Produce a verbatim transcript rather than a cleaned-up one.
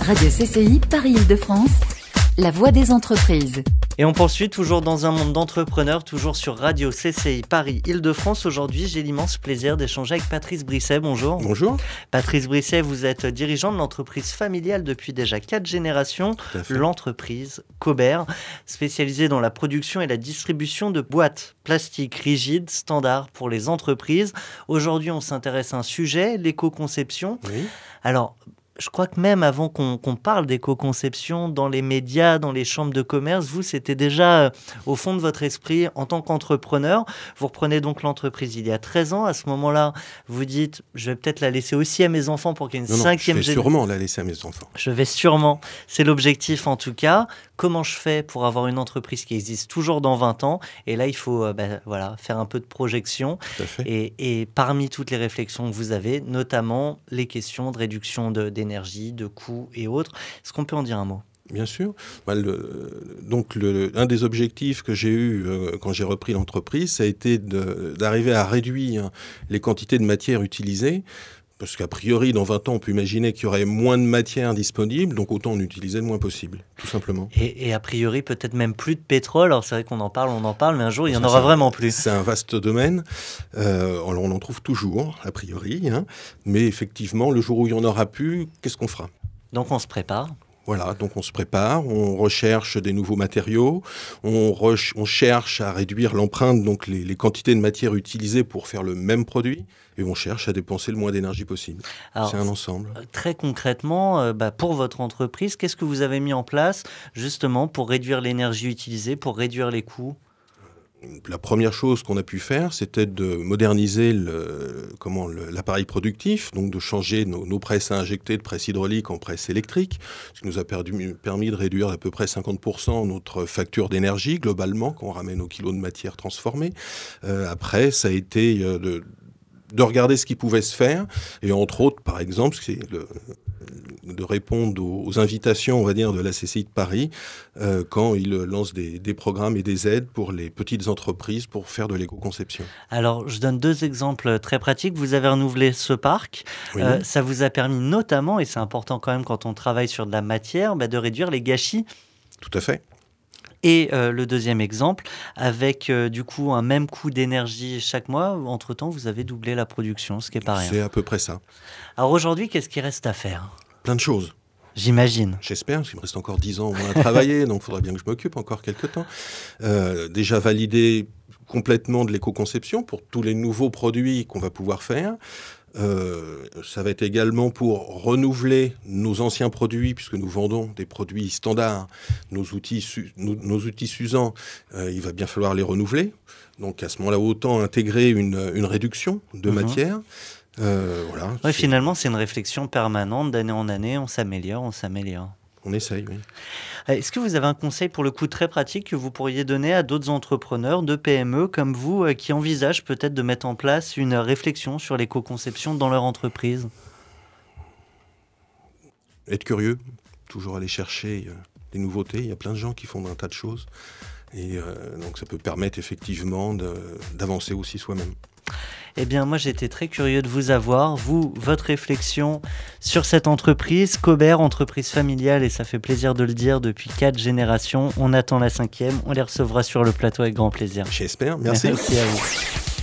Radio C C I Paris-Île-de-France, la voix des entreprises. Et on poursuit toujours dans un monde d'entrepreneurs, toujours sur Radio C C I Paris-Île-de-France. Aujourd'hui, j'ai l'immense plaisir d'échanger avec Patrice Brisset. Bonjour. Bonjour. Patrice Brisset, vous êtes dirigeant de l'entreprise familiale depuis déjà quatre générations, l'entreprise Cobert, spécialisée dans la production et la distribution de boîtes plastiques rigides, standards pour les entreprises. Aujourd'hui, on s'intéresse à un sujet, l'éco-conception. Oui. Alors, je crois que même avant qu'on, qu'on parle d'éco-conception dans les médias, dans les chambres de commerce, vous, c'était déjà euh, au fond de votre esprit en tant qu'entrepreneur. Vous reprenez donc l'entreprise il y a treize ans. À ce moment-là, vous dites, je vais peut-être la laisser aussi à mes enfants pour qu'il y ait une non, cinquième génération. Je vais géné- sûrement la laisser à mes enfants. Je vais sûrement. C'est l'objectif en tout cas. Comment je fais pour avoir une entreprise qui existe toujours dans vingt ans ? Et là, il faut euh, bah, voilà, faire un peu de projection. Tout à fait. Et, et parmi toutes les réflexions que vous avez, notamment les questions de réduction de, d'énergie, de coûts et autres, est-ce qu'on peut en dire un mot ? Bien sûr. Bah, le, donc, le, un des objectifs que j'ai eu euh, quand j'ai repris l'entreprise, ça a été de, d'arriver à réduire les quantités de matière utilisées. Parce qu'a priori, dans vingt ans, on peut imaginer qu'il y aurait moins de matière disponible, donc autant en utiliser le moins possible, tout simplement. Et, et a priori, peut-être même plus de pétrole. Alors c'est vrai qu'on en parle, on en parle, mais un jour, il y en Ça, aura c'est, vraiment plus. C'est un vaste domaine. Euh, alors on en trouve toujours, a priori. Hein, mais effectivement, le jour où il n'y en aura plus, qu'est-ce qu'on fera ? Donc on se prépare. Voilà, donc on se prépare, on recherche des nouveaux matériaux, on, re- on cherche à réduire l'empreinte, donc les, les quantités de matière utilisées pour faire le même produit, et on cherche à dépenser le moins d'énergie possible. Alors, c'est un ensemble. Très concrètement, euh, bah, pour votre entreprise, qu'est-ce que vous avez mis en place justement pour réduire l'énergie utilisée, pour réduire les coûts ? La première chose qu'on a pu faire, c'était de moderniser le, comment, le, l'appareil productif, donc de changer nos, nos presses à injecter de presses hydrauliques en presses électriques, ce qui nous a perdu, permis de réduire à peu près cinquante pour cent notre facture d'énergie globalement, quand on ramène aux kilos de matière transformée. Euh, après, ça a été euh, de, de regarder ce qui pouvait se faire, et entre autres, par exemple, c'est le... de répondre aux, aux invitations, on va dire, de la C C I de Paris, euh, quand ils lancent des, des programmes et des aides pour les petites entreprises pour faire de l'éco-conception. Alors, je donne deux exemples très pratiques. Vous avez renouvelé ce parc. Oui. Euh, ça vous a permis notamment, et c'est important quand même quand on travaille sur de la matière, bah, de réduire les gâchis. Tout à fait. Et euh, le deuxième exemple, avec euh, du coup un même coût d'énergie chaque mois, entre-temps, vous avez doublé la production, ce qui n'est pas rien. C'est à peu près ça. Alors aujourd'hui, qu'est-ce qu'il reste à faire ? Plein de choses. J'imagine. J'espère, parce qu'il me reste encore dix ans au moins à travailler, donc il faudra bien que je m'occupe encore quelques temps. Euh, déjà valider complètement de l'éco-conception pour tous les nouveaux produits qu'on va pouvoir faire. Euh, ça va être également pour renouveler nos anciens produits, puisque nous vendons des produits standards, nos outils, su- nos, nos outils s'usant, euh, il va bien falloir les renouveler. Donc à ce moment-là, autant intégrer une, une réduction de Mmh. matière. Euh, voilà, Ouais, c'est- finalement, c'est une réflexion permanente, d'année en année, on s'améliore, on s'améliore. on essaye, oui. Est-ce que vous avez un conseil pour le coup très pratique que vous pourriez donner à d'autres entrepreneurs de P M E comme vous euh, qui envisagent peut-être de mettre en place une réflexion sur l'éco-conception dans leur entreprise ? Être curieux, toujours aller chercher euh, des nouveautés. Il y a plein de gens qui font un tas de choses. Et euh, donc ça peut permettre effectivement de, d'avancer aussi soi-même. Eh bien, moi, j'étais très curieux de vous avoir. Vous, votre réflexion sur cette entreprise, Cobert, entreprise familiale, et ça fait plaisir de le dire, depuis quatre générations. On attend la cinquième. On les recevra sur le plateau avec grand plaisir. J'espère. Merci. Merci à vous.